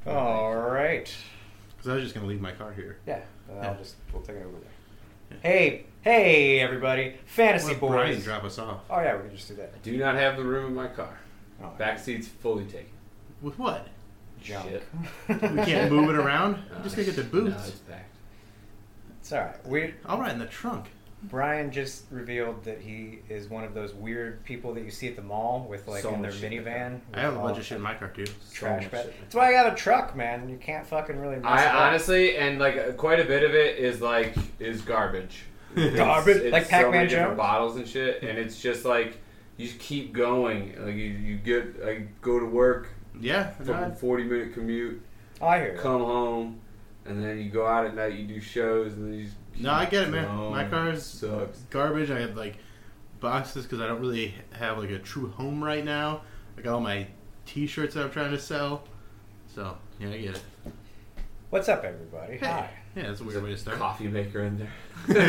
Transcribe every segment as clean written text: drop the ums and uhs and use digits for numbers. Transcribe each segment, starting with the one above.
All right. Because I was just going to leave my car here. Yeah. We'll take it over there. Yeah. Hey, everybody. Fantasy Let boys. Brian drop us off. Oh, yeah, we can just do that. I do not have the room in my car. Oh, Back seat's fully taken. With what? junk. Shit. We can't move it around? I'm No, just going to get the No, boots. it's packed. It's all right. I'll ride in the trunk. Brian just revealed that he is one of those weird people that you see at the mall with, like, So in their much shit in the minivan. I have a with bunch all of shit in my car, too. trash much bag. shit. That's why I got a truck, man. You can't fucking really mess it I up. honestly, and like quite a bit of it is garbage. Garbage? It's Like so Pac-Man many different Jones? bottles and shit, and it's just like you just keep going. Like you get go to work, Yeah. fucking 40-minute commute, Oh, I hear you. come home, and then you go out at night. You do shows, and then you just No, I get it, man. Oh, My car's sucks. garbage. I have, like, boxes because I don't really have, like, a true home right now. I got all my T-shirts that I'm trying to sell. So, yeah, I get it. What's up, everybody? Hey. Hi. Yeah, that's a There's weird way to start. coffee maker in there.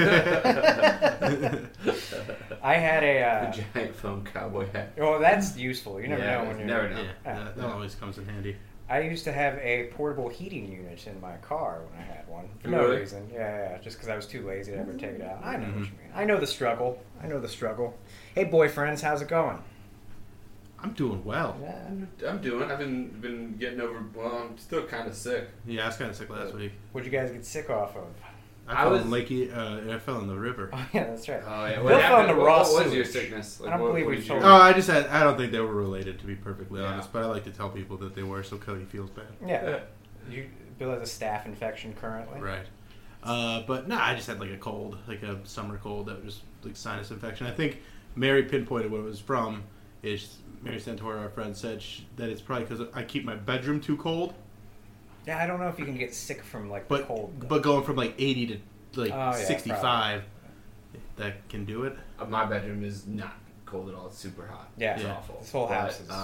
I had A a... giant foam cowboy hat. well, that's useful. You never Yeah, know when you're... never know. Yeah, that always comes in handy. I used to have a portable heating unit in my car when I had one. For no Really? reason. Yeah, just because I was too lazy to ever take it out. I know what Mhm. you mean. I know the struggle. Hey, boyfriends, how's it going? I'm doing well. Yeah. I've been getting over. Well, I'm still kind of sick. Yeah, I was kind of sick last week. What'd you guys get sick off of? I fell in Lakey. I fell in the river. Oh, yeah, that's right. Oh yeah. Bill fell in happened? the raw What was your sewage. sickness? I don't believe what we've did told you- you. Oh, I don't think they were related, to be perfectly Yeah. honest. But I like to tell people that they were, so Cody feels bad. Yeah. Bill has a staph infection currently. Right. But no, I just had like a cold, like a summer cold that was just like sinus infection. I think Mary pinpointed what it was from. Is Mary Santora, our friend, said that it's probably because I keep my bedroom too cold. Yeah, I don't know if you can get sick from like the But cold. though. but going from like 80 to like Oh, yeah, 65, that can do it. My bedroom is not cold at all. It's super hot. Yeah. It's Yeah. awful. This whole house is-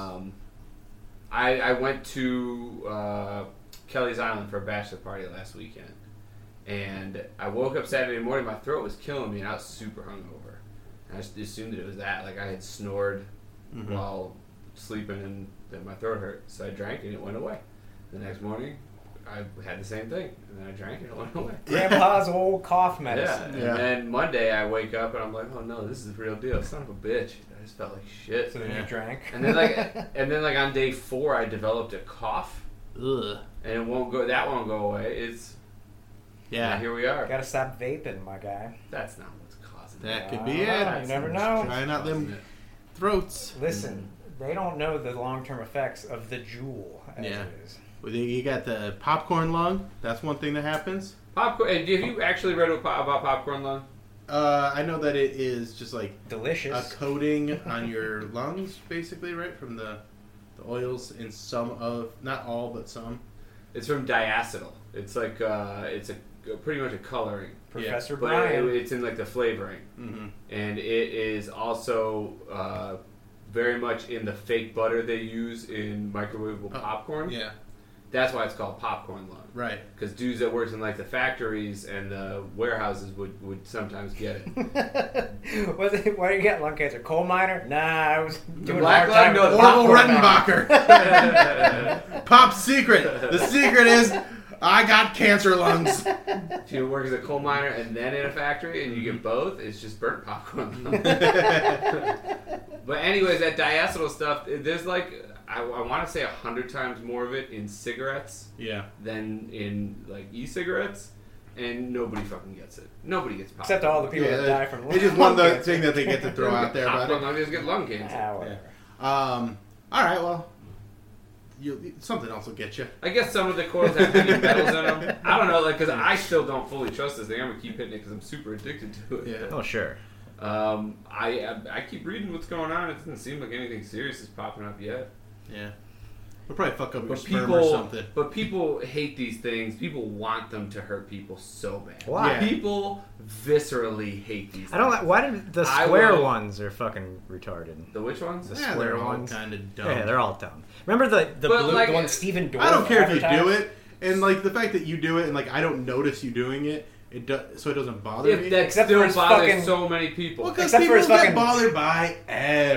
I went to Kelly's Island for a bachelor party last weekend, and I woke up Saturday morning. My throat was killing me, and I was super hungover. And I just assumed that it was that. Like I had snored Mm-hmm. while sleeping, and then my throat hurt. So I drank, and it went away. The next morning, I had the same thing, and then I drank, and it went away. Grandpa's old cough Yeah, medicine. Yeah. and then Monday I wake up and I'm like, oh no, this is the real deal. Son of a bitch. I just felt like shit. So then Yeah. you drank. And then like on day 4 I developed a cough, Ugh. and it won't go. That won't go away. It's Yeah. here we are. Gotta stop vaping, my guy. That's not what's causing That it. could be Ah, it. you never That's know. what's Trying out causing them it. throats. Listen, they don't know the long-term effects of the jewel as Yeah. it is. Well, you got the popcorn lung. That's one thing that happens. Popcorn. And have you actually read about popcorn lung? I know that it is just like a Delicious. coating on your lungs, basically, right? From the oils in some of, not all, but some. It's from diacetyl. It's like it's pretty much a coloring, Professor but Brian. it's in like the flavoring. Mm-hmm. And it is also very much in the fake butter they use in microwavable popcorn. Yeah, That's why it's called popcorn lung. right. Because dudes that worked in like the factories and the warehouses would sometimes get it. Why do you get lung cancer? Coal miner? Nah, I was doing black a hard time lung? No, with the popcorn Orville mouth. Redenbacher. Pop secret. The secret is I got cancer lungs. If you work as a coal miner and then in a factory and you get both, it's just burnt popcorn lung. But anyways, that diacetyl stuff, there's like, I want to say 100 times more of it in cigarettes Yeah. than in like e-cigarettes, and nobody fucking gets it. Nobody gets popcorn. Except all the people Yeah, that die from lung it's just one cancer. thing that they get to throw out there about Popcorn it. lung just get lung cancer. Ah, whatever. All right, well, something else will get you. I guess some of the coils have heavy metals in them. I don't know, like, because I still don't fully trust this thing. I'm gonna keep hitting it because I'm super addicted to it. Yeah. Oh, sure. I keep reading what's going on. It doesn't seem like anything serious is popping up yet. Yeah. We'll probably fuck up your But sperm or something. people hate these things. People want them to hurt people so bad. Why? Yeah. People viscerally hate these. I don't things. like. Why did the I square will- ones are fucking retarded? The which ones? The Yeah, square they're all ones. kind of dumb. Yeah, they're all dumb. Remember the But, blue, like, the one Steven Dorff I don't care if you do advertised? it, and like the fact that you do it, and like I don't notice you doing it, so it doesn't bother me. If that Except for still his bothers fucking- so many people. Well, because Except for people his get fucking- bothered by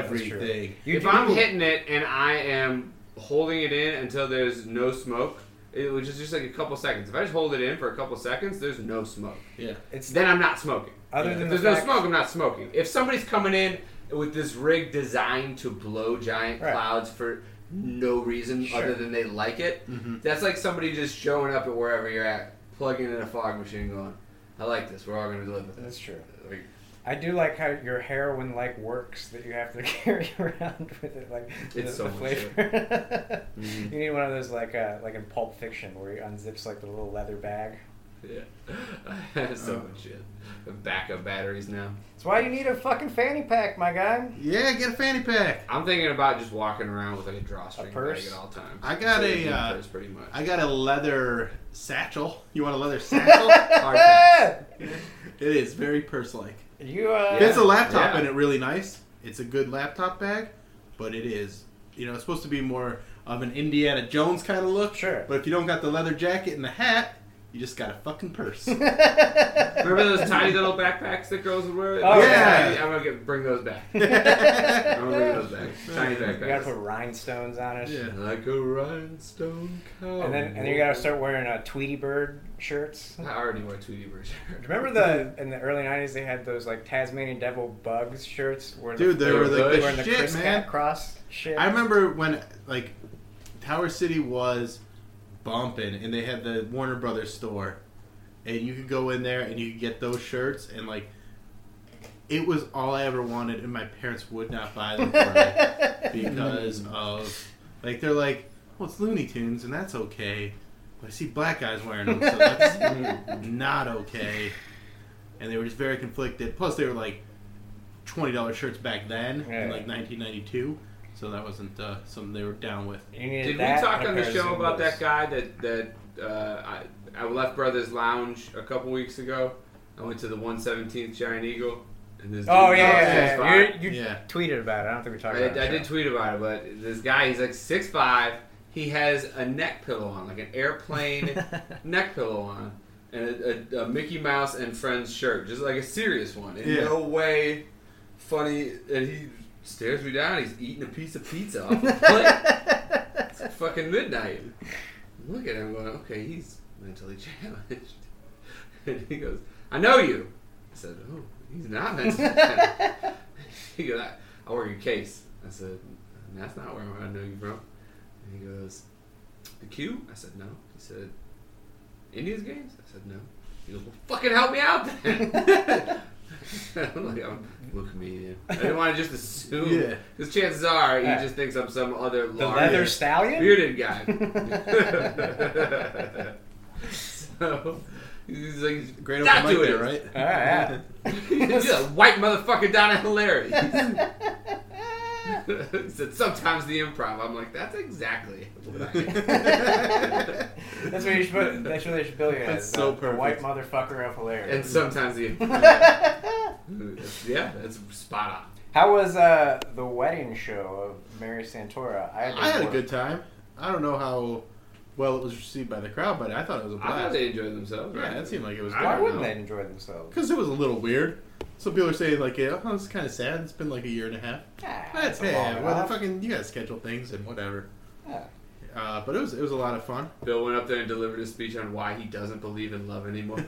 everything. You If do- I'm hitting it and I am holding it in until there's no smoke, it was just like a couple seconds. If I just hold it in for a couple seconds, there's no smoke. Yeah. Then I'm not smoking. Other than If the there's no fact- smoke, I'm not smoking. If somebody's coming in with this rig designed to blow giant Right. clouds for no reason Sure. other than they like it, that's like somebody just showing up at wherever you're at, plugging in a fog machine, going, "I like this. We're all going to live with That's this." true. Like, I do like how your heroin works that you have to carry around with it, like It's so the much flavor. Mhm. You need one of those like in Pulp Fiction where he unzips like the little leather bag. yeah, so much shit. Backup batteries now. That's why you need a fucking fanny pack, my guy. Yeah, get a fanny pack. I'm thinking about just walking around with like a drawstring purse? bag at all times. I got So a, it'd be uh, purse pretty much. I got a leather satchel. You want a leather satchel? Hard pass. It is very purse-like. You Fits a laptop Yeah. in it really nice. It's a good laptop bag, but it is, it's supposed to be more of an Indiana Jones kind of look. Sure. But if you don't got the leather jacket and the hat, you just got a fucking purse. Remember those tiny little backpacks that girls would wear? Oh, yeah. I'm gonna bring those back. I'm gonna bring those back. Tiny You gotta backpacks. put rhinestones on it. Yeah. Like a rhinestone cow. And then you gotta start wearing Tweety Bird shirts. I already wear Tweety Bird shirt. Remember in the early '90s they had those like Tasmanian Devil Bugs shirts where Dude, they were like good. the wearing the shit, Chris man. Cat cross shit. I remember when Tower City was bumping, and they had the Warner Brothers store, and you could go in there and you could get those shirts, and it was all I ever wanted, and my parents would not buy them for me because of they're like, well, it's Looney Tunes, and that's okay, but I see black guys wearing them, so that's not okay, and they were just very conflicted. Plus, they were like $20 shirts back then in 1992. So that wasn't something they were down with. You needed Did we that talk and a on the pair of show about Zumbos. that guy I left Brothers Lounge a couple weeks ago? I went to the 117th Giant Eagle. And this Oh dude- yeah, 6'5". You Yeah. tweeted about it. I don't think we talked I about it. did tweet about it, but this guy, he's like 6'5". He has a neck pillow on, like an airplane neck pillow on, and a Mickey Mouse and Friends shirt, just like a serious one. In no way funny. And he stares me down. He's eating a piece of pizza off the plate. It's fucking midnight. Look at him going, okay, he's mentally challenged. And he goes, I know you. I said, oh, he's not mentally challenged. He goes, I work your case. I said, that's not where I know you from. And he goes, the Q? I said, no. He said, Indians games? I said, no. He goes, well, fucking help me out then. I'm like, I'm a comedian. I didn't want to just assume. Because chances are he just thinks I'm some other The large, leather stallion? bearded guy. So, he's like, Great not open mic doing there, it. right? Yeah. He's a white motherfucker down at Hilarity. He said, sometimes the improv. I'm like, that's exactly what I am. That's what you should put. That's what they should bill you as. That's so the white perfect. motherfucker of hilarious. And sometimes the yeah, that's spot on. How was the wedding show of Mary Santora? I had a good time. I don't know how well it was received by the crowd, but I thought it was a I thought blast. they enjoyed themselves. Yeah, Right? it seemed like it was I good. Why don't wouldn't know. they enjoy themselves? Because it was a little weird. Some people are saying oh, it's kind of sad. It's been like a year and a half. That's a long well, enough. fucking you gotta schedule things and whatever. Yeah. But it was a lot of fun. Bill went up there and delivered a speech on why he doesn't believe in love anymore.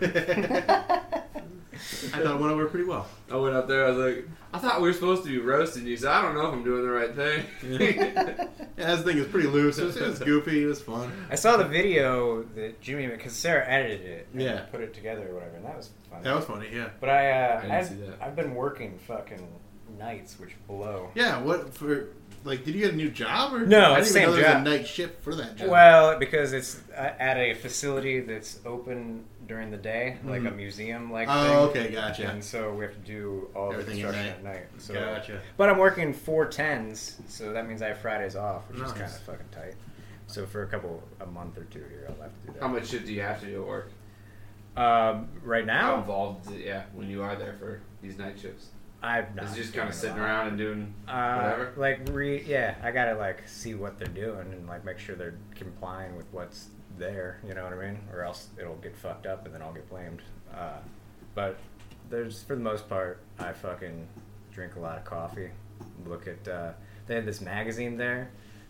I thought it went over pretty well. I went up there. I was like, I thought we were supposed to be roasting you, so I don't know if I'm doing the right thing. Yeah, this thing was pretty loose. It was goofy. It was fun. I saw the video that Jimmy, because Sarah edited it and Yeah. put it together or whatever, and that was fun. That was funny. Yeah. But I didn't see that. I've been working fucking nights, which blow. Yeah. What for? Like, did you get a new job or No, I it's didn't even the know same there was job. a night shift for that job. Well, because it's at a facility that's open during the day, like a museum-like thing. Oh, okay, gotcha. And so we have to do all Everything the at construction night. at night. So, Gotcha. But I'm working 4/10s, so that means I have Fridays off, which is Nice. kind of fucking tight. So for a month or two here, I'll have to do that. How much shit do you have to do at work? Right How now, involved, when you are there for these night shifts? I've not. Is it just doing kind of a sitting lot. around and doing whatever? I gotta see what they're doing and make sure they're complying with what's there. You know what I mean? Or else it'll get fucked up and then I'll get blamed. But there's, for the most part, I fucking drink a lot of coffee. Look at they had this magazine there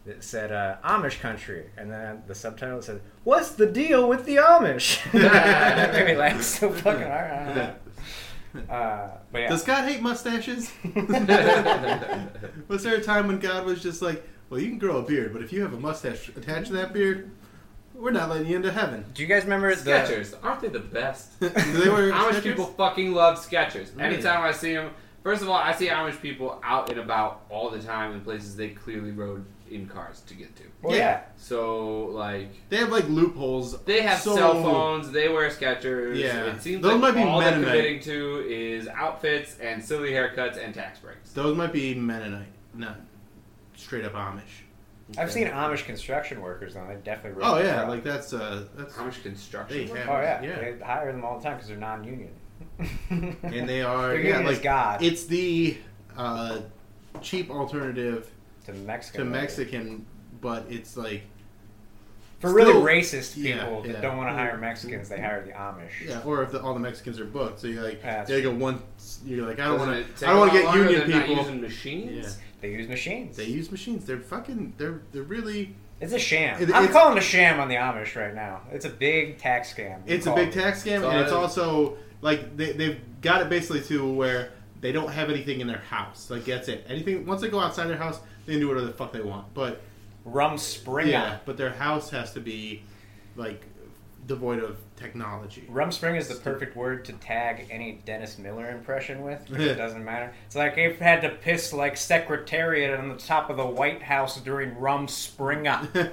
that said Amish country, and then the subtitle said, "What's the deal with the Amish?" That made me laugh so fucking hard. But yeah. Does God hate mustaches? Was there a time when God was just like, well, you can grow a beard, but if you have a mustache attached to that beard, we're not letting you into heaven? Do you guys remember Skechers? Aren't they the best? Do they wear Amish Skechers? people fucking love Skechers. Really? Anytime I see them, first of all, I see Amish people out and about all the time in places they clearly rode in cars to get to. Well, yeah. So, like... They have, like, loopholes. They have so... cell phones, they wear Skechers. Yeah. It seems Those like might be all they're Mennonite. committing to is outfits and silly haircuts and tax breaks. Those might be Mennonite, not straight up Amish. I've seen Amish construction workers, though. They definitely. Oh, rode yeah, truck. like that's Amish construction. They work? have- Oh yeah. Yeah. They hire them all the time because they're non-union. and they are They're yeah union as like God. it's the cheap alternative to Mexican. to Mexican, but it's like For really still- racist yeah, people yeah. that don't want to hire Mexicans, they hire the Amish. yeah, or if all the Mexicans are booked, so you're like That's they go one, you're like I don't Doesn't want it to take I don't want a to lot get longer? union They're people. Not using machines. Yeah. They use machines. They use machines. They're really. It's a sham. It- I'm it's- calling it a sham on the Amish right now. It's a big tax scam. It's a big tax scam, So and it's I- also like they've got it basically to where they don't have anything in their house. Like that's it. Anything once they go outside their house, they can do whatever the fuck they want. But Rum Springer. yeah, but their house has to be like devoid of technology. Rum Spring is the perfect word to tag any Dennis Miller impression with, because it doesn't matter. It's like they've had to piss like Secretariat on the top of the White House during Rum Springer. You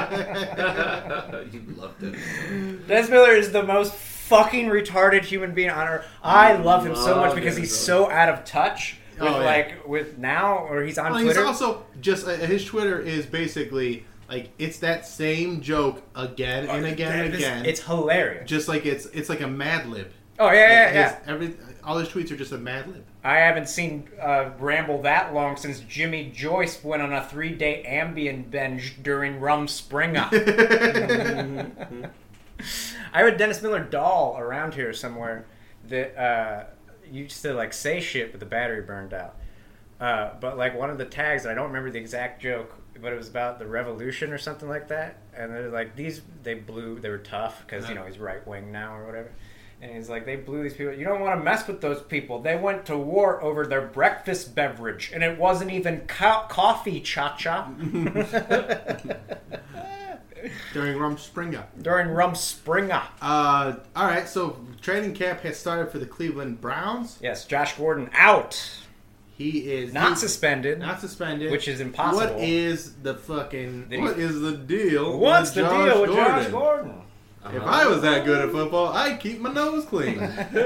loved it. Dennis Miller is the most fucking retarded human being on earth. I love him so much Love because Dennis he's Miller. so out of touch with Oh, yeah. like with now, or he's on Well, Twitter. he's also just his Twitter is basically like it's that same joke again and again and again. It's hilarious. just like it's like a Mad Lib. Oh yeah. All his tweets are just a Mad Lib. I haven't seen Ramble that long since Jimmy Joyce went on a 3-day Ambien binge during Rum Springer. I have a Dennis Miller doll around here somewhere that used to like say shit, but the battery burned out. But like one of the tags, I don't remember the exact joke, but it was about the revolution or something like that. And they're like they were tough because he's right wing now or whatever. And he's like, they blew these people. You don't want to mess with those people. They went to war over their breakfast beverage, and it wasn't even coffee, cha-cha. During Rum Springer. During Rum Springer. All right, so training camp has started for the Cleveland Browns. Yes, Josh Gordon out. He is Not suspended. Not suspended, Which is impossible. What is the fucking? Did he- What is the deal? What's with the Josh deal with Gordon? Josh Gordon? If I was that good at football, I'd keep my nose clean.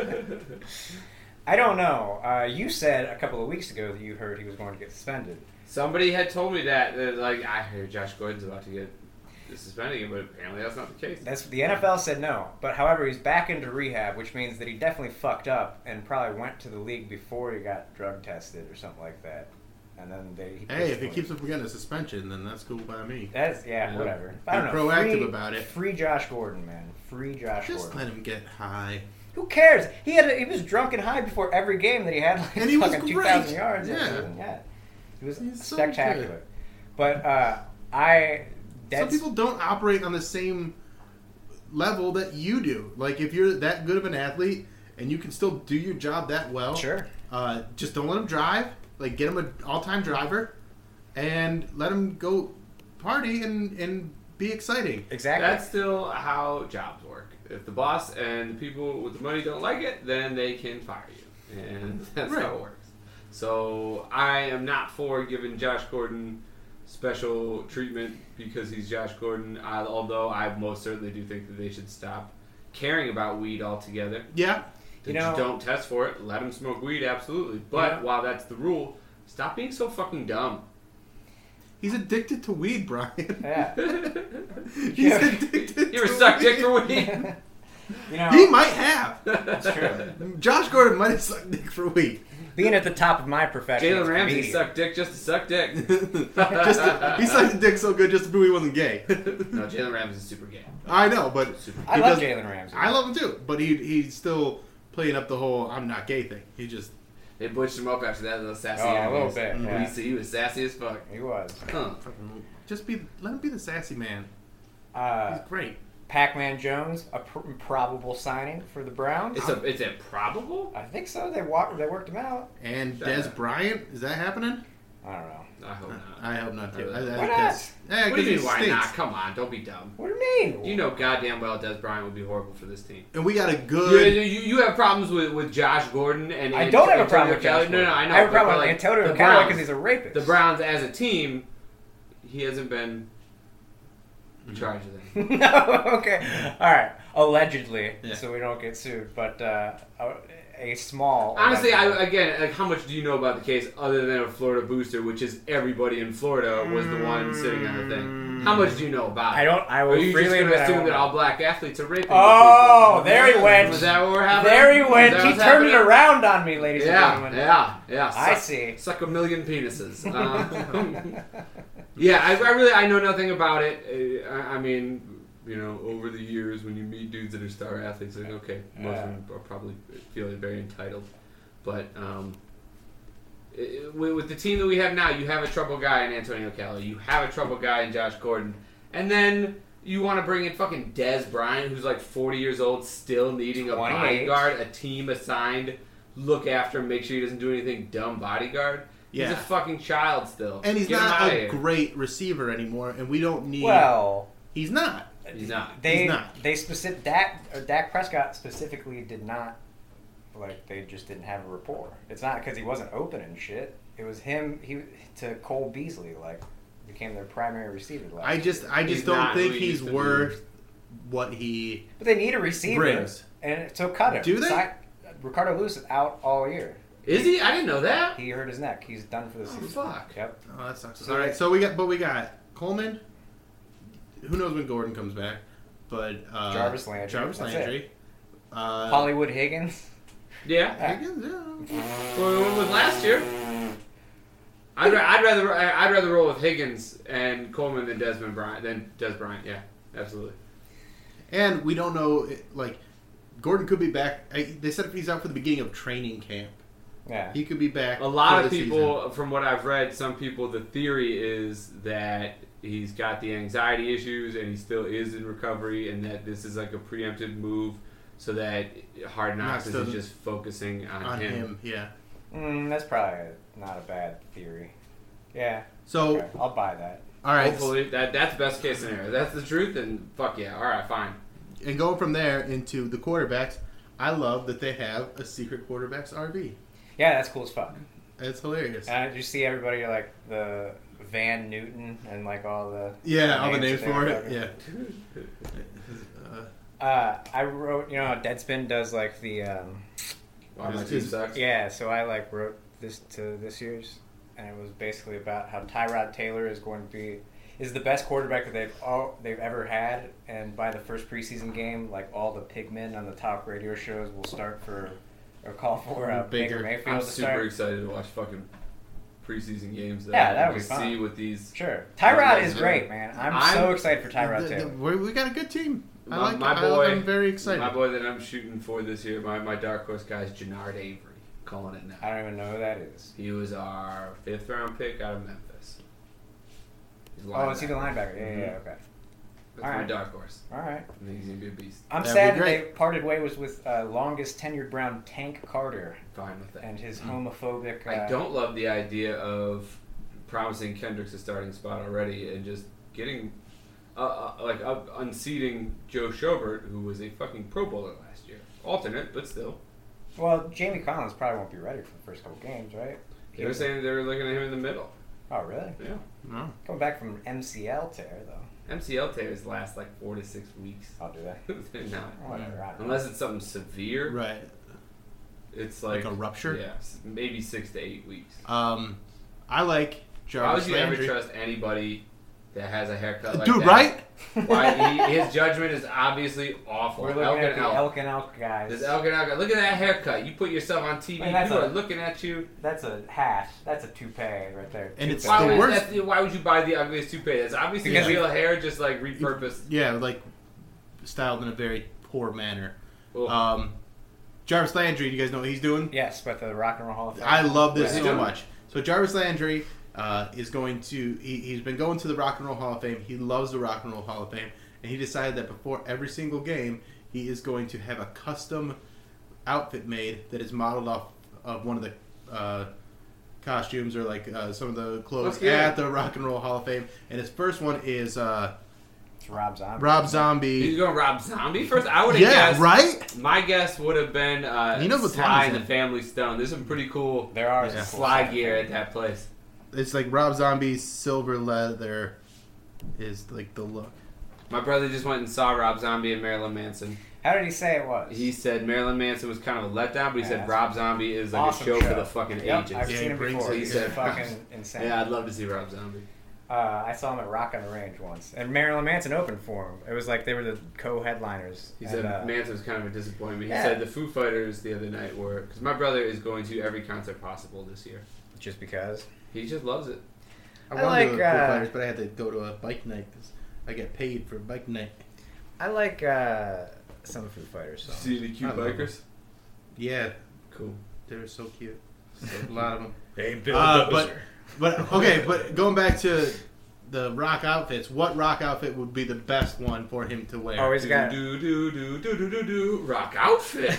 I don't know. You said a couple of weeks ago that you heard he was going to get suspended. Somebody had told me that like, I heard Josh Gordon's about to get suspended again, but apparently that's not the case. That's the NFL said no. But however, he's back into rehab, which means that he definitely fucked up and probably went to the league before he got drug tested or something like that. And then Hey, if he keeps from getting a suspension, then that's cool by me. That's Yeah. whatever. I don't Be know. proactive about it. Free Josh Gordon, man. Free Josh Just Gordon. let him get high. Who cares? He was drunk and high before every game that he had like And he was fucking great. 2,000 yards. Yeah. Yeah. He was He's so spectacular. good. But Some people don't operate on the same level that you do. Like, if you're that good of an athlete and you can still do your job that well, Sure. just don't let him drive. Like, get him an all-time driver and let him go party and be exciting. Exactly. That's still how jobs work. If the boss and the people with the money don't like it, then they can fire you. And that's Right. how it works. So I am not for giving Josh Gordon special treatment because he's Josh Gordon, although I most certainly do think that they should stop caring about weed altogether. Yeah. That You know- don't test for it. Let him smoke weed, absolutely. But Yeah. while that's the rule, stop being so fucking dumb. He's addicted to weed, Brian. Yeah. He's Yeah. addicted You ever to suck weed. dick for weed? You know, He might have. it's true. Josh Gordon might have sucked dick for weed. Being at the top of my profession, Jalen as a Ramsey comedian, sucked dick just to suck dick. He sucked dick so good just to prove he wasn't gay. No, Jalen Ramsey's super gay. I know, but Super I he love does- Jalen Ramsey. I love him too, but he's still playing up the whole "I'm not gay" thing. He just They butched him up after that little sassy. Oh, a little interviews. bit. Yeah. He was sassy as fuck. He was. Huh. Let him be the sassy man. He's great. Pac-Man Jones, a probable signing for the Browns. It's improbable? I think so. They worked him out. And Des Bryant, is that happening? I don't know. I hope not. I hope not too. Why not? What do you mean, why not? Come on, don't be dumb. What do you mean? You know goddamn well Des Bryant would be horrible for this team. And we got a good... You have problems with Josh Gordon and I don't have a problem Antonio with Josh Kelly. No, I know. I have a problem but with Antonio the Kelly Browns- because he's a rapist. The Browns as a team, he hasn't been in charge of them. No, okay. All right. Allegedly, Yeah. so we don't get sued, but a small... Honestly, allegedly. how much do you know about the case other than a Florida booster, which is everybody in Florida was the one sitting on the thing? How much do you know about it? I Or will are you just freely going to admit I assume don't that know. all black athletes are raping Oh, people? there he went. Was that what we're having? There he Was went. that He what's turned it happening? around on me, ladies and Yeah, gentlemen. yeah. I see. Suck a million penises. Yeah, I know nothing about it. I mean, you know, over the years when you meet dudes that are star athletes, like, okay, most of them are probably feeling very entitled. But with the team that we have now, you have a trouble guy in Antonio Kelly. You have a trouble guy in Josh Gordon. And then you want to bring in fucking Des Bryant, who's like 40 years old, still needing a 28. bodyguard, a team assigned, look after him, make sure he doesn't do anything dumb bodyguard. Yeah. He's a fucking child still. And he's Get him not outta a here. great receiver anymore, and we don't need... Well... He's not. He's not. They He's not. Dak Prescott specifically did not, like, they just didn't have a rapport. It's not because he wasn't open and shit. It was him to Cole Beasley, like, became their primary receiver last I just He's don't not think who he he's used to be. worth what he But they need a receiver. brings. And so cut him. Do they? Ricardo Lewis is out all year. Is he? I didn't know that. He hurt his neck. He's done for the season. fuck. Yep. Oh, that sucks. So All right, so we got Coleman. Who knows when Gordon comes back? But Jarvis Landry. Jarvis That's Landry. Hollywood Higgins. Yeah. Higgins, yeah. Well, when was last year? I'd rather roll with Higgins and Coleman than Des Bryant. Yeah, absolutely. And we don't know, like, Gordon could be back. They said if he's out for the beginning of training camp, Yeah. he could be back. A lot for of the people, season. from what I've read, some people, the theory is that he's got the anxiety issues and he still is in recovery, and that this is like a preemptive move so that Hard Knocks is just focusing on him. Yeah. That's probably not a bad theory. Yeah. So, Okay, I'll buy that. all right. Hopefully, that's best case scenario. That's the truth, and fuck yeah. All right, fine. And going from there into the quarterbacks, I love that they have a secret quarterbacks RB. Yeah, that's cool as fuck. It's hilarious. Did you see everybody like the Van Newton and like all the All the names that they for were it. talking- Yeah. I wrote, you know, how Deadspin does like the Why my team sucks. yeah. So I like wrote this to this year's, and it was basically about how Tyrod Taylor is the best quarterback that they've ever had, and by the first preseason game, like all the pigmen on the talk radio shows will start for or call for Baker Mayfield I'm to super start. excited to watch fucking preseason games. Yeah, that would be just fun. see what these. Sure, Tyrod is Yeah. great, man. I'm so excited for Tyrod Taylor. We got a good team. I My like boy, I like I'm very excited. My boy that I'm shooting for this year, my dark horse guy is Jannard Avery. Calling it now. I don't even know who that is. He was our 5th round pick out of Memphis. He's a Oh, is he the linebacker. linebacker? Yeah, Mhm. yeah, okay. That's All my right. dark horse. All right. I think he's gonna be a beast. I'm That'd sad be that they great. parted ways with longest tenured Brown Tank Carter Fine with that. and his homophobic. I don't love the idea of promising Kendricks a starting spot already and just getting unseating Joe Schobert, who was a fucking Pro Bowler last year, alternate, but still. Well, Jamie Collins probably won't be ready for the first couple games, right? They were saying they were looking at him in the middle. Oh, really? Yeah. No. Coming back from MCL tear though. MCL tears last like 4 to 6 weeks. I'll do that. They're not. Whatever. I don't know. Unless it's something severe, Right. it's Like a rupture? Yeah, maybe 6 to 8 weeks. I like Jarvis Why would you Landry. ever trust anybody that has a haircut like Dude, that? right? Why his judgment is obviously awful. We're looking at the Elk and Elk guys. This Elk and Elk guy. Look at that haircut. You put yourself on TV. Man, that's People a- are looking at you. That's a hat. That's a toupee right there. And it's Toupee. the worst- Why would you buy the ugliest toupee? That's obviously Because real hair, just like repurposed. Yeah, like styled in a very poor manner. Ugh. Jarvis Landry, you guys know what he's doing? Yes, but the Rock and Roll Hall of Fame. I love this What's he so doing? much. So Jarvis Landry is going to. He's been going to the Rock and Roll Hall of Fame. He loves the Rock and Roll Hall of Fame, and he decided that before every single game, he is going to have a custom outfit made that is modeled off of one of the costumes or like some of the clothes That's good. at the Rock and Roll Hall of Fame. And his first one is It's Rob Zombie. Rob He's Zombie. going Rob Zombie first. I would have Yeah, guessed. right. My guess would have been He knows what Sly time and it's the in. Family Stone. There's some pretty cool There are Yeah. some Sly gear at that place. It's like Rob Zombie's silver leather is like the look. My brother just went and saw Rob Zombie and Marilyn Manson. How did he say it was? He said Marilyn Manson was kind of a letdown, but he Yeah, said that's Rob Zombie is like awesome a show for the fucking Yep, ages. I've Yeah, seen he him brings before. it. He's Yeah. fucking insane. Yeah, I'd love to see Rob Zombie. I saw him at Rock on the Range once, and Marilyn Manson opened for him. It was like they were the co-headliners. He and, said Manson was kind of a disappointment. He Yeah. said the Foo Fighters the other night were because my brother is going to every concert possible this year. just because. He just loves it. I I wanted like, to go to Foo Fighters, but I had to go to a bike night because I get paid for bike night. I like some Foo Fighters songs. See the cute I love bikers? Yeah, Cool. they were so cute. A lot of them. Hey, Bill But okay, but going back to the rock outfits, what rock outfit would be the best one for him to wear? Oh, he's got. do do do do do do do rock outfit.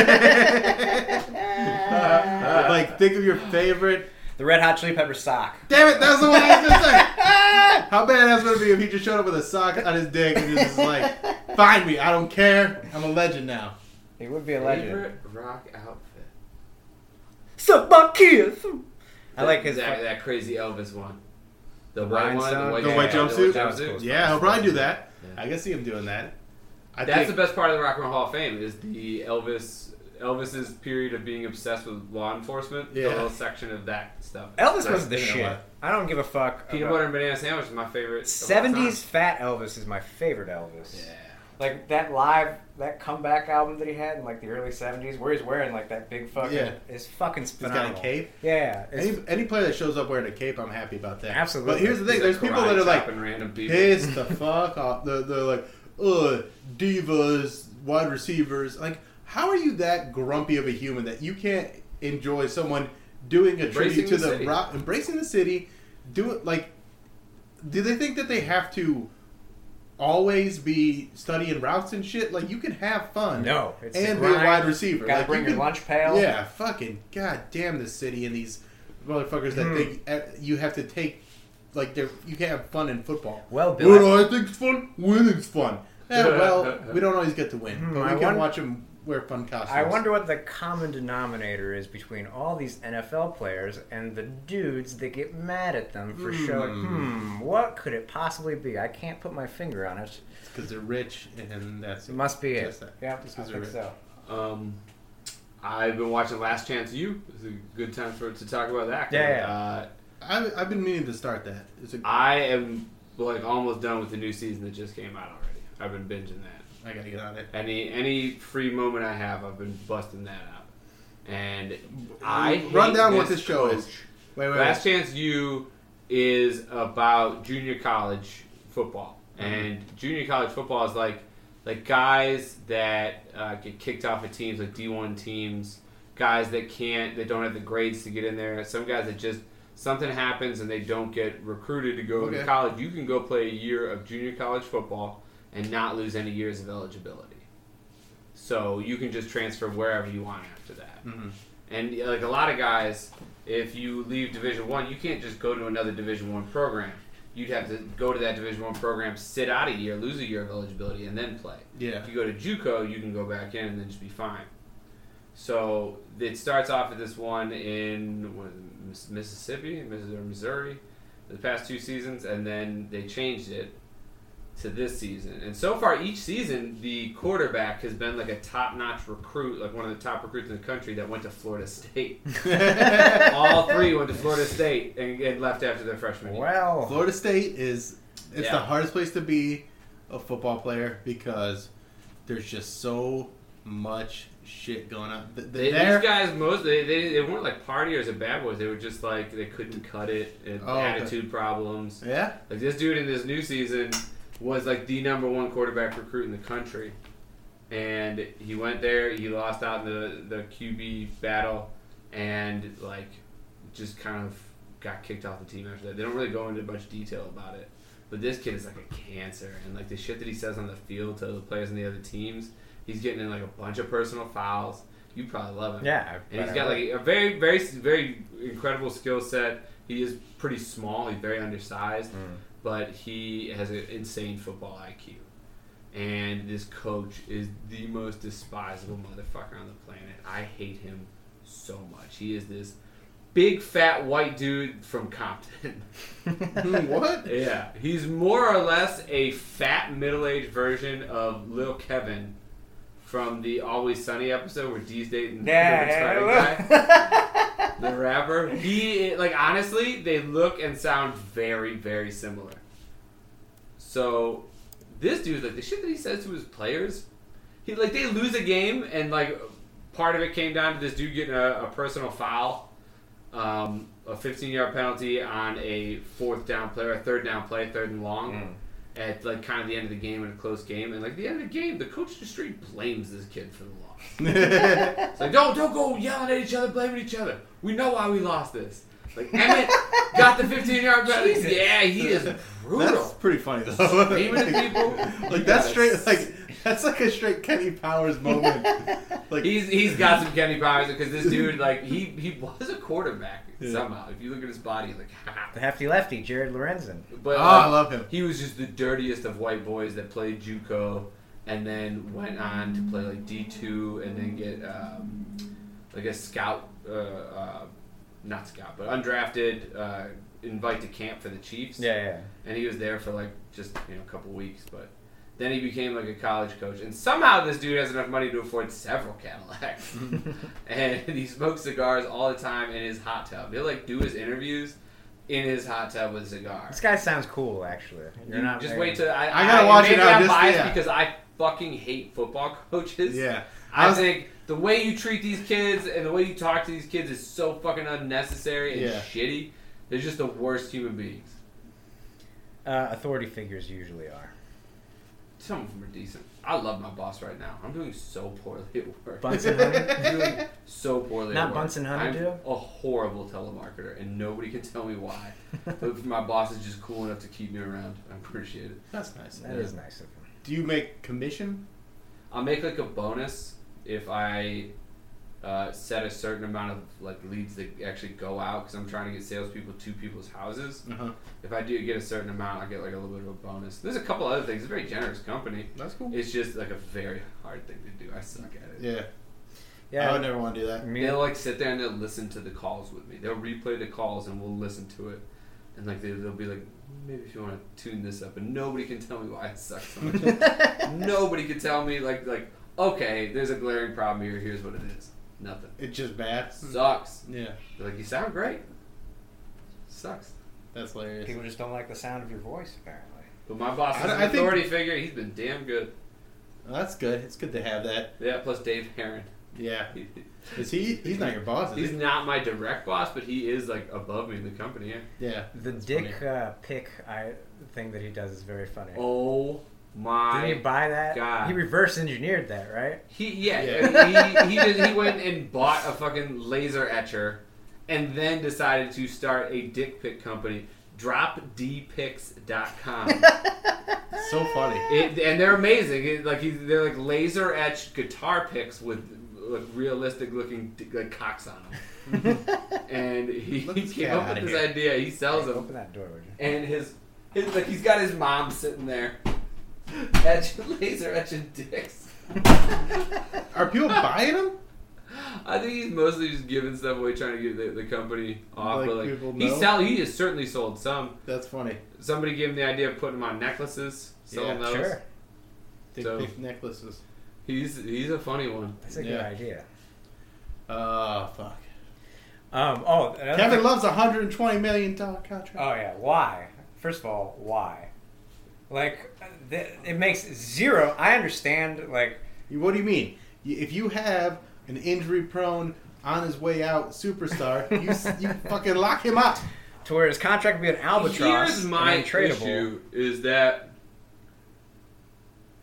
Like, think of your favorite. The Red Hot Chili Pepper sock. Damn it, that's the one I was gonna say. How badass would it be if he just showed up with a sock on his dick and just was like, "Find me, I don't care. I'm a legend now." He would be a legend. Favorite rock outfit. Suck my kiss. I like his. that crazy Elvis one. The The white one, rhinestone? The white jumpsuit? That was cool. Yeah, he'll probably do that. Yeah. I can see him doing that. I That's think, the best part of the Rock and Roll Hall of Fame is the Elvis's period of being obsessed with law enforcement. Yeah. The little section of that stuff. Elvis was the you know shit. what? I don't give a fuck. Peanut about- butter and banana sandwich is my favorite. of all time. 70s fat Elvis is my favorite Elvis. Yeah. Like that comeback album that he had in like the early 70s where he's wearing like that big fucking, Yeah. is fucking he's phenomenal. got a cape. Yeah. It's, Any player that shows up wearing a cape, I'm happy about that. Absolutely. But here's the thing: He's there's like people that karate are like chopping random people. pissed the fuck off. They're like, divas, wide receivers. Like, how are you that grumpy of a human that you can't enjoy someone doing a tribute Embracing to the the city. rock, embracing the city? Do it like. Do they think that they have to always be studying routes and shit? Like, you can have fun. no. It's And the be a grind. wide receiver. Gotta Like, bring you your can- lunch pail. Yeah, fucking goddamn the city and these motherfuckers that think you have to take, like, you can't have fun in football. Well, What Bill, do I think's fun? Winning's fun. Yeah, well, we don't always get to win, but I we can won- watch them wear fun costumes. I wonder what the common denominator is between all these NFL players and the dudes that get mad at them for showing, what could it possibly be? I can't put my finger on it. because they're rich and that's It must be it. Just that. Yeah, Just I 'cause they're think rich. so. I've been watching Last Chance U. It's a good time to talk about that. Yeah. I've been meaning to start that. I am like almost done with the new season that just came out already. I've been binging that. I gotta get on it. Any free moment I have, I've been busting that out. And I Run hate down what this show is. coach. Wait. Last Chance U is about junior college football, and junior college football is like guys that get kicked off of teams, like D1 teams, guys that don't have the grades to get in there. Some guys that just something happens and they don't get recruited to go to Okay. college. You can go play a year of junior college football and not lose any years of eligibility. So you can just transfer wherever you want after that. Mhm. And like a lot of guys, if you leave Division One, you can't just go to another Division One program. You'd have to go to that Division One program, sit out a year, lose a year of eligibility, and then play. Yeah. If you go to JUCO, you can go back in and then just be fine. So it starts off at this one in Mississippi, or Missouri, the past 2 seasons, and then they changed it to this season. And so far, each season, the quarterback has been like a top-notch recruit, like one of the top recruits in the country that went to Florida State. All 3 went to Florida State and left after their freshman year. Well, Florida State it's Yeah. the hardest place to be a football player because there's just so much shit going on. These guys, they weren't like partiers or bad boys. They were just like they couldn't cut it, and attitude problems. Yeah. Like this dude in this new season was like the #1 quarterback recruit in the country, and he went there. He lost out in the QB battle, and like just kind of got kicked off the team after that. They don't really go into much detail about it, but this kid is like a cancer, and like the shit that he says on the field to the players on the other teams, he's getting in like a bunch of personal fouls. You probably love him. Yeah, and he's got like a very, very, very incredible skill set. He is pretty small. He's very undersized, but he has an insane football IQ. And this coach is the most despisable motherfucker on the planet. I hate him so much. He is this big, fat, white dude from Compton. What? Yeah. He's more or less a fat, middle-aged version of Lil Kevin from the Always Sunny episode where Dee's dating the retarded guy. The rapper. He, like, honestly, they look and sound very, very similar. So, this dude, like, the shit that he says to his players, he, like, they lose a game, and, like, part of it came down to this dude getting a personal foul, a 15-yard penalty on a third down play, third and long, at, like, kind of the end of the game in a close game. And, like, at the end of the game, the coach just straight blames this kid for the loss. It's like, don't go yelling at each other, blaming each other. We know why we lost this. Like, Emmett got the 15-yard penalty. Yeah, he is brutal. That's pretty funny, though. Screaming at people. Like, that's straight, like, that's like a straight Kenny Powers moment. Like, he's got some Kenny Powers because this dude, like, he was a quarterback somehow. If you look at his body, like, the hefty lefty, Jared Lorenzen. But I love him. He was just the dirtiest of white boys that played JUCO and then went on to play like D2 and then get like a scout, not scout, but undrafted invite to camp for the Chiefs. Yeah. And he was there for like just a couple weeks, but then he became like a college coach. And somehow this dude has enough money to afford several Cadillacs. And he smokes cigars all the time in his hot tub. He'll like do his interviews in his hot tub with a cigar. This guy sounds cool, actually. You're not just very... wait till I gotta watch it out. I'm biased because I fucking hate football coaches. Yeah. I think the way you treat these kids and the way you talk to these kids is so fucking unnecessary and shitty. They're just the worst human beings. Authority figures usually are. Some of them are decent. I love my boss right now. I'm doing so poorly at work. Bunsen Hunter? I'm doing so poorly at Not work. Bunsen Hunter, I'm do? a horrible telemarketer, and nobody can tell me why. But my boss is just cool enough to keep me around. I appreciate it. That's nice. That is nice of him. Do you make commission? I'll make like a bonus if I set a certain amount of like leads that actually go out because I'm trying to get salespeople to people's houses. If I do get a certain amount, I get like a little bit of a bonus. There's a couple other things. It's a very generous company. That's cool. It's just like a very hard thing to do. I suck at it. Yeah. I would never want to do that. They'll like sit there and they'll listen to the calls with me. They'll replay the calls and we'll listen to it. And like they'll be like, maybe if you want to tune this up, and nobody can tell me why it sucks so much. Nobody can tell me like okay, there's a glaring problem here. Here's what it is. Nothing. It's just bad. Sucks. Yeah. They're like, you sound great. Sucks. That's hilarious. People just don't like the sound of your voice, apparently. But my boss is an authority figure. He's been damn good. Well, that's good. It's good to have that. Yeah. Plus Dave Herron. Yeah. Is he? He's not your boss. Is He's he? not my direct boss, but he is like above me in the company. Yeah. The dick pick thing that he does is very funny. Oh my! Didn't you buy that? God. He reverse engineered that, right? He went and bought a fucking laser etcher, and then decided to start a dick pic company. DropDpics.com. So funny. And they're amazing. They're like laser etched guitar picks with like realistic looking like cocks on them. And he came up with this idea. He sells them. Open that door, would you? And his like he's got his mom sitting there, laser etching dicks. Are people buying them? I think he's mostly just giving stuff away, trying to get the company off. Like but like people know? he has certainly sold some. That's funny. Somebody gave him the idea of putting them on necklaces, selling those. Sure. Dick necklaces. He's a funny one. That's a good idea. Oh, fuck. Oh Kevin Love's $120 million contract. Oh, yeah. Why? First of all, why? Like, it makes zero... I understand, like... What do you mean? If you have an injury-prone, on-his-way-out superstar, you fucking lock him up. To where his contract would be an albatross. Here's my and untradeable. issue is that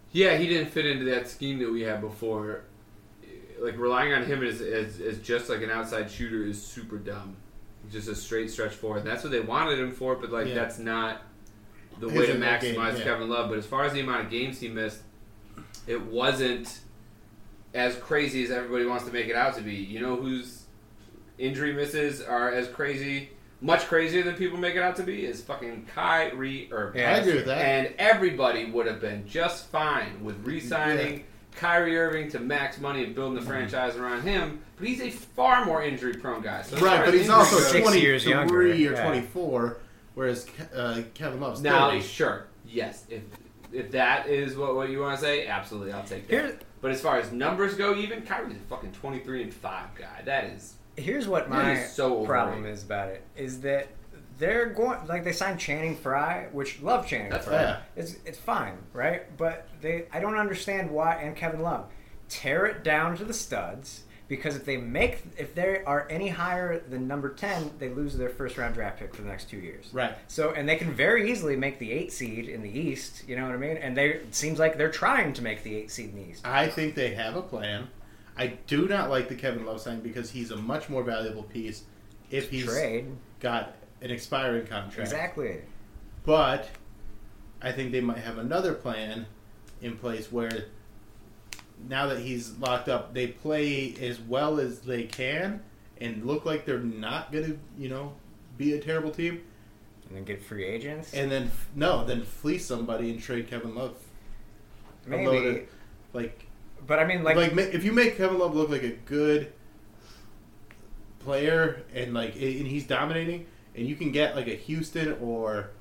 Yeah, he didn't fit into that scheme that we had before. Like, relying on him as just like an outside shooter is super dumb. Just a straight stretch forward. That's what they wanted him for, but like that's not the way to maximize Kevin Love. But as far as the amount of games he missed, it wasn't as crazy as everybody wants to make it out to be. You know whose injury misses are as crazy, much crazier than people make it out to be? Is fucking Kyrie Irving. Yeah, I agree with that. And everybody would have been just fine with re-signing Kyrie Irving to max money and building the franchise around him, but he's a far more injury-prone guy. So right, but he's also 6 years younger, or 24, whereas Kevin Love's 30. Now, sure, yes, if that is what you want to say, absolutely, I'll take that. But as far as numbers go, even Kyrie's a fucking 23-5 guy. That is. Here's what my problem is about it: is that they're going they signed Channing Frye, which love Channing Frye. Yeah. It's fine, right? But I don't understand why, and Kevin Love tear it down to the studs, because if they are any higher than number 10, they lose their first round draft pick for the next 2 years. Right. So, and they can very easily make the 8 seed in the East. You know what I mean? And it seems like they're trying to make the 8 seed in the East. I think they have a plan. I do not like the Kevin Love signing because he's a much more valuable piece if he's got an expiring contract. Exactly. But I think they might have another plan in place where now that he's locked up, they play as well as they can and look like they're not going to, be a terrible team. And then get free agents. And then fleece somebody and trade Kevin Love. Maybe. But I mean, if you make Kevin Love look like a good player and and he's dominating, and you can get like a Houston or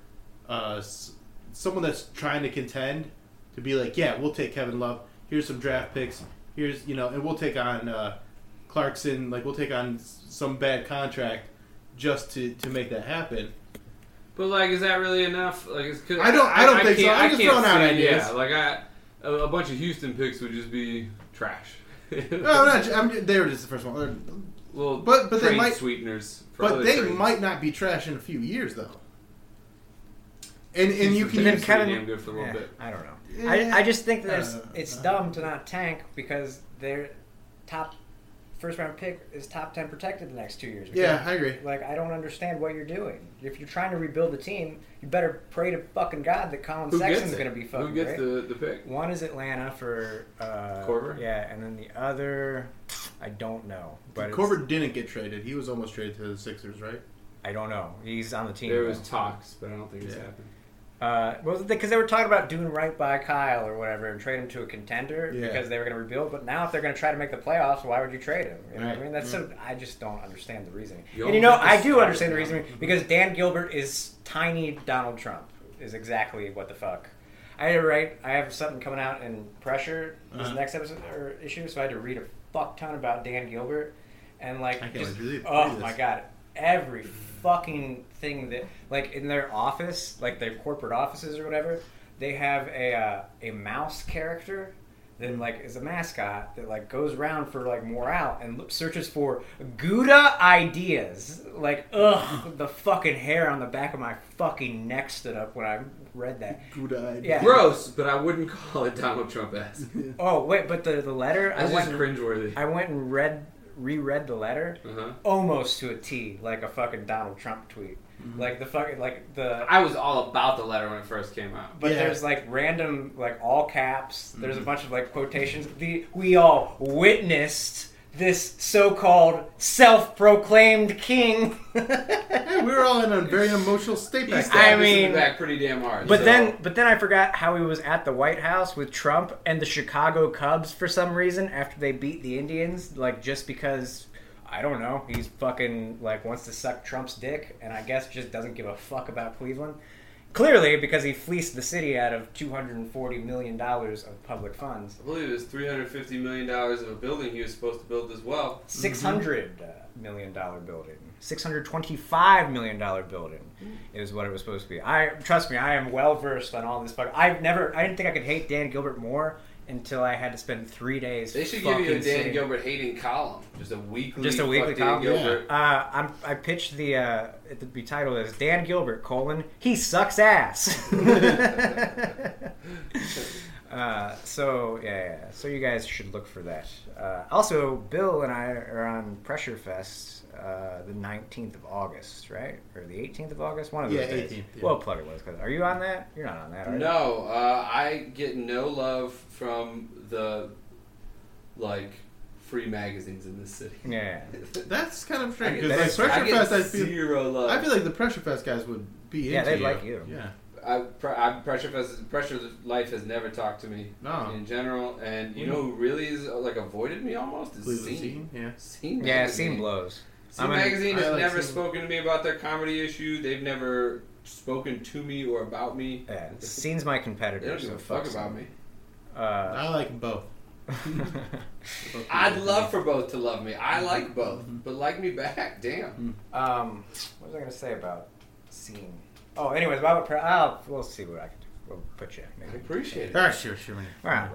someone that's trying to contend to be like, yeah, we'll take Kevin Love. Here's some draft picks. Here's and we'll take on Clarkson. We'll take on some bad contract just to make that happen. But is that really enough? I don't think so. I'm just throwing out ideas. Yeah, a bunch of Houston picks would just be trash. No, they were just the first one. Well, but they might sweeteners. But they might not be trash in a few years, though. And you can use damn good for a little bit. I don't know. Yeah. I just think that it's dumb to not tank because their top first round pick is top 10 protected the next 2 years. Yeah, I agree. I don't understand what you're doing. If you're trying to rebuild the team, you better pray to fucking God that Colin Sexton's going to be fucking great. Who gets the pick? One is Atlanta for Korver. Yeah, and then the other, I don't know. But Korver didn't get traded. He was almost traded to the Sixers, right? I don't know. He's on the team. There was talks, but I don't think it's happened. Because they were talking about doing right by Kyle or whatever and trade him to a contender because they were going to rebuild. But now if they're going to try to make the playoffs, why would you trade him? You know what I mean? That's I just don't understand the reasoning. I do understand the reasoning because Dan Gilbert is tiny Donald Trump is exactly what the fuck. I have something coming out in Pressure this next episode or issue, so I had to read a fuck ton about Dan Gilbert and I can't read my god, every fucking thing that in their office, their corporate offices or whatever, they have a mouse character that is a mascot that goes around for morale and searches for Gouda ideas. The fucking hair on the back of my fucking neck stood up when I read that. Gouda ideas. Yeah. Gross, but I wouldn't call it Donald Trump-esque. Oh wait, but the letter that's just cringeworthy. I went and reread the letter almost to a T, like a fucking Donald Trump tweet. I was all about the letter when it first came out. But there's random all caps. There's a bunch of quotations. We all witnessed this so-called self-proclaimed king. We were all in a very emotional state back then. I mean, back pretty damn hard. But then I forgot how he was at the White House with Trump and the Chicago Cubs for some reason after they beat the Indians, just because I don't know, he's fucking wants to suck Trump's dick, and I guess just doesn't give a fuck about Cleveland. Clearly, because he fleeced the city out of $240 million of public funds. I believe it was $350 million of a building he was supposed to build as well. $600 million building. $625 million building is what it was supposed to be. Trust me, I am well versed on all this. I didn't think I could hate Dan Gilbert more until I had to spend 3 days. They should give you a Dan Gilbert hating column, just a weekly column. Gilbert. I pitched it to be titled as Dan Gilbert: he sucks ass. So you guys should look for that. Also, Bill and I are on Pressure Fest the 19th of August, right? Or the 18th of August? One of those days. 18th, yeah. We'll plug it with. Are you on that? You're not on that, are you? No, I get no love from the free magazines in this city. Yeah, that's kind of strange because Pressure Fest, I feel zero love. I feel like the Pressure Fest guys would be into they'd you. like you. Yeah. Pressure Life has never talked to me in general, and you know who really is avoided me almost is Scene. Scene. Yeah, Scene blows. Scene magazine has never spoken to me about their comedy issue. They've never spoken to me or about me. Yeah, Scene's my competitor. They don't give a fuck about me. I like them both. I'd love for both to love me. I like both, but like me back. Damn. What was I gonna say about Scene? Oh, anyways, we'll see what I can do. We'll put you. Maybe. I appreciate it. All right, sure. All right.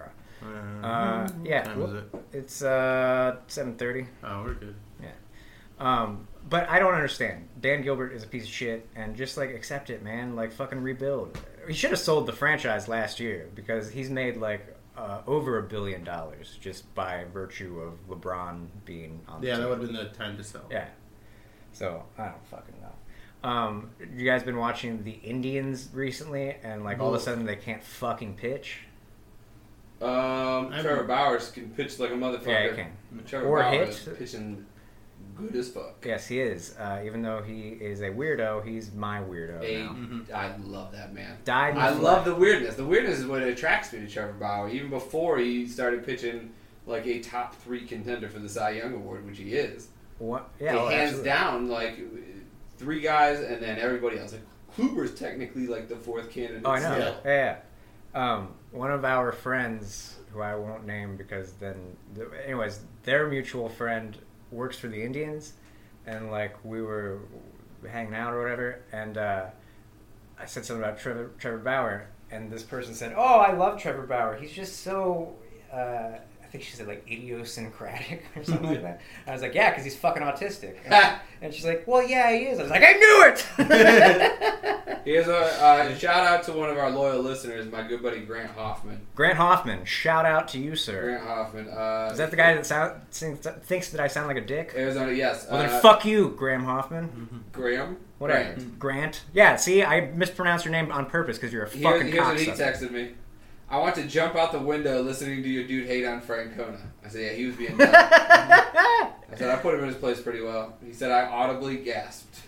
Yeah. What time is it? It's 7:30. Oh, we're good. Yeah. But I don't understand. Dan Gilbert is a piece of shit, and just accept it, man. Fucking rebuild. He should have sold the franchise last year because he's made over $1 billion just by virtue of LeBron being on the team. That would have been the time to sell. Yeah. So, I don't fucking know. You guys been watching the Indians recently, and all of a sudden they can't fucking pitch? Trevor Bauer can pitch like a motherfucker. Yeah, he can. Trevor Or Bauer hit. is pitching good as fuck. Yes, he is. Even though he is a weirdo, he's my weirdo now. I love that man. I love the weirdness. The weirdness is what attracts me to Trevor Bauer. Even before he started pitching a top 3 contender for the Cy Young Award, which he is. What? Yeah, hands down, 3 guys and then everybody else. Kluber's technically the 4th candidate. Oh, I know. Yeah. One of our friends, who I won't name because anyways, their mutual friend works for the Indians, and we were hanging out or whatever, and I said something about Trevor Bauer, and this person said, "Oh, I love Trevor Bauer. He's just so." I think she said idiosyncratic or something like that. I was like, yeah, because he's fucking autistic. And she's like, well, yeah, he is. I was like, I knew it! Here's a shout out to one of our loyal listeners, my good buddy Grant Hoffman. Grant Hoffman, shout out to you, sir. Grant Hoffman. Is that the guy that thinks that I sound like a dick? Arizona, yes. Well, then fuck you, Graham Hoffman. Graham? Whatever. Grant. Yeah, see, I mispronounced your name on purpose because you're a fucking cocksucker. Here's what he texted me. I want to jump out the window listening to your dude hate on Francona. I said, yeah, he was being dumb. I said, I put him in his place pretty well. He said, I audibly gasped.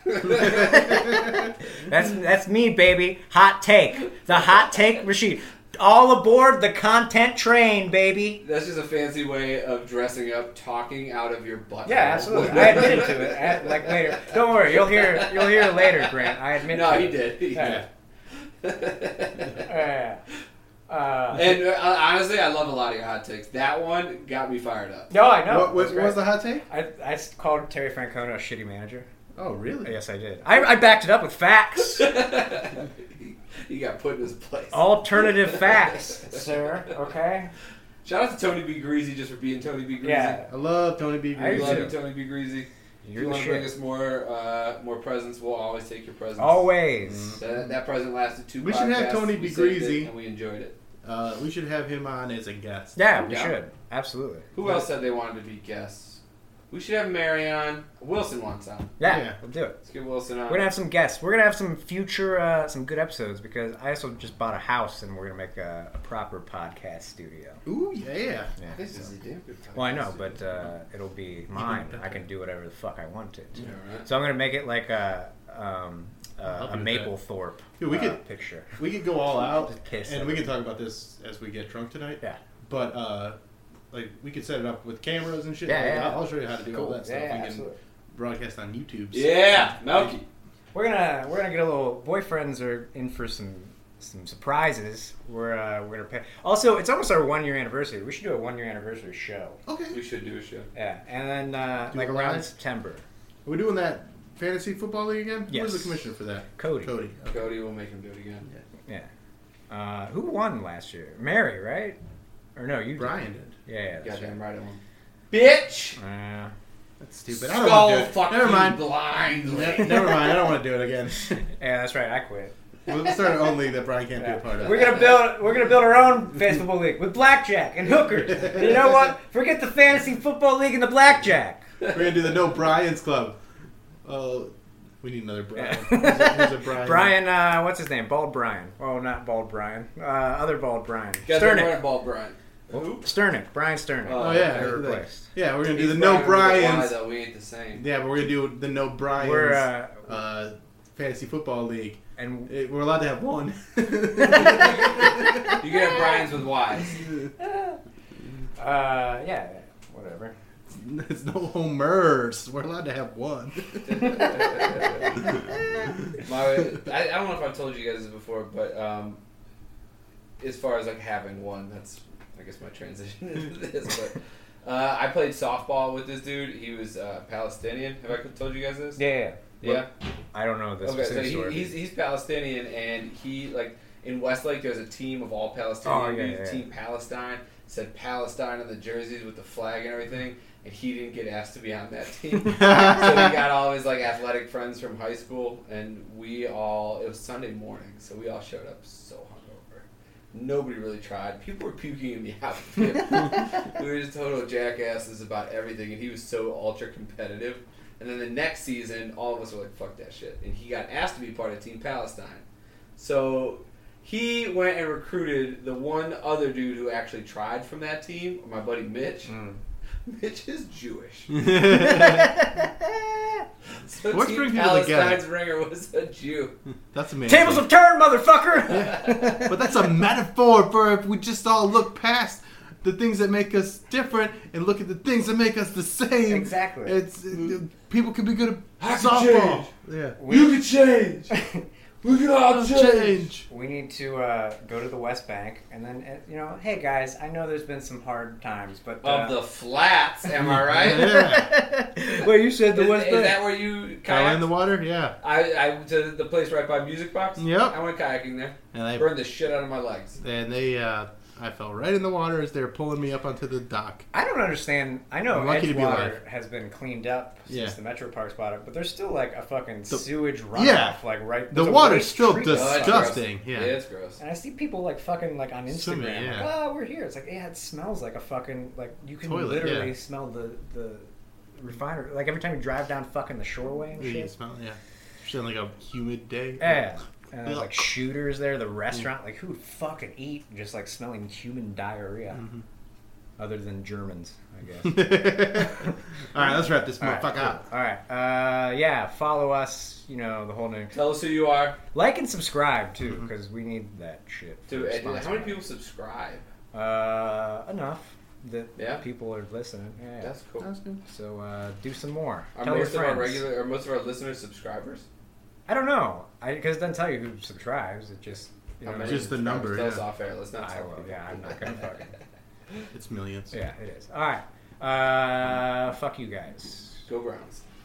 That's me, baby. Hot take. The hot take machine. All aboard the content train, baby. That's just a fancy way of dressing up, talking out of your butt. Yeah, absolutely. I admitted to it. Later. Don't worry, you'll hear it later, Grant. I admit. No, to he it. did. He did. And honestly, I love a lot of your hot takes. That one got me fired up. No, I know. What was the hot take? I called Terry Francona a shitty manager. Oh, really? Yes, I did. I backed it up with facts. He got put in his place. Alternative facts, sir. Okay. Shout out to Tony B. Greasy just for being Tony B. Greasy. Yeah. I love Tony B. Greasy. I love you, Tony B. Greasy. If you want to bring us more presents, we'll always take your presents. Always. That present lasted 2 podcasts. We should have Tony B. Greasy. And we enjoyed it. We should have him on as a guest. Yeah, we should. Absolutely. Who else said they wanted to be guests? We should have Mary on. Wilson wants on. Yeah, we'll do it. Let's get Wilson on. We're going to have some guests. We're going to have some future, some good episodes because I also just bought a house and we're going to make a proper podcast studio. Ooh, yeah. This is a damn good podcast. Well, I know, but it'll be mine. I can do whatever the fuck I want it to. Yeah, right. So I'm going to make it like a Maplethorpe picture. We could go all out, piss and we can talk about this as we get drunk tonight. Yeah. But we could set it up with cameras and shit. Yeah, I'll show you how to do all that stuff. Yeah, we can broadcast on YouTube. Yeah, Melky. We're gonna get a little. Boyfriends are in for some surprises. We're gonna pay. Also, it's almost our 1 year anniversary. We should do a 1 year anniversary show. Okay. We should do a show. Yeah, and then around September. Are we doing that fantasy football league again? Yes. Who's the commissioner for that? Cody. Okay. Cody will make him do it again. Yeah. Who won last year? Mary, right? Or no, you Brian did. Yeah, that's goddamn right I won. Bitch! That's stupid. I don't want to do it. Never mind. Blind. Never mind. I don't want to do it again. Yeah, that's right. I quit. We'll start our own league that Brian can't be a part of. We're gonna build our own fantasy football league with blackjack and hookers. And you know what? Forget the fantasy football league and the blackjack. We're gonna do the No Brian's Club. Oh, we need another Brian. Who's a Brian? Brian, what's his name? Bald Brian. Oh, not Bald Brian. Other Bald Brian. Sternick. Ball Brian. Sternick. Brian Sternick. Oh yeah, They're replaced. yeah. We're gonna do He's the No Brian with a Y, Brian's. though. We ain't the same. Yeah, but we're gonna do the No Brian's We're fantasy football league. and We're allowed to have one. You can have Brian's with Y's. yeah, whatever. It's no homers. We're allowed to have one. I don't know if I've told you guys this before, but as far as like having one, that's I guess my transition into this. But I played softball with this dude. He was Palestinian. Have I told you guys this? Yeah. Yeah. I don't know this. Okay, so specific story. he's Palestinian, and he like in Westlake there's a team of all Palestinian. Team Palestine said Palestine on the jerseys with the flag and everything, and he didn't get asked to be on that team. So he got all his like athletic friends from high school, and it was Sunday morning, so we all showed up so hungover. Nobody really tried. People were puking in the outfit. We were just total jackasses about everything, and he was so ultra competitive. And then the next season, all of us were like, fuck that shit. And he got asked to be part of Team Palestine. So he went and recruited the one other dude who actually tried from that team, my buddy Mitch. Mitch is Jewish. So What's Team bringing people Palestine's together? ringer was a Jew. That's amazing. Tables have turned, motherfucker! But that's a metaphor for if we just all look past the things that make us different and look at the things that make us the same. Exactly. It's people can be good I at can softball. change. Yeah. You can change. We can all change. We need to go to the West Bank, and then hey guys, I know there's been some hard times, but Of the flats, am I right? Yeah. well, you said the Is, West is Bank. that where you Fell in kayaked? the water. Yeah. I to the place right by Music Box. Yep. I went kayaking there. And Burned the shit out of my legs. I fell right in the water as they were pulling me up onto the dock. I don't understand. I know I'm lucky to be alive. Edgewater has been cleaned up since Yeah. the Metro Parks bought it, but there's still like a fucking sewage runoff, yeah. like right. The there's a water's waste still treatment Oh, that's site. disgusting. gross. Yeah. It's gross. And I see people like fucking like on Instagram, Swimming, yeah. like, oh, we're here. It's like, yeah, it smells like a fucking like you can Toilet, literally yeah. smell the refinery. Like every time you drive down fucking the shoreway and You can shit. smell it, yeah. Especially on like a humid day. Yeah. And there's Ugh. like shooters there, the restaurant. Like who would fucking eat just like smelling human diarrhea? Mhm. Other than Germans, I guess. All right, let's wrap this All right, motherfucker cool. up. All right. Yeah, follow us. You know, the whole new. Tell us who you are. Like and subscribe, too, Mm-hmm. because we need that shit. for Dude, sponsor. how many people subscribe? Enough that Yeah? people are listening. Yeah. That's cool. That's good. So do some more. Are Tell your most of our friends. most of our listeners subscribers? I don't know. Because it doesn't tell you who subscribes. It just... You know, How what I many mean? Just the subscribers? number, Tell us yeah. off air. Let's not I tell will. people. Yeah, I'm not going to fucking... It's millions. Yeah, it is. All right. Fuck you guys. Go Browns.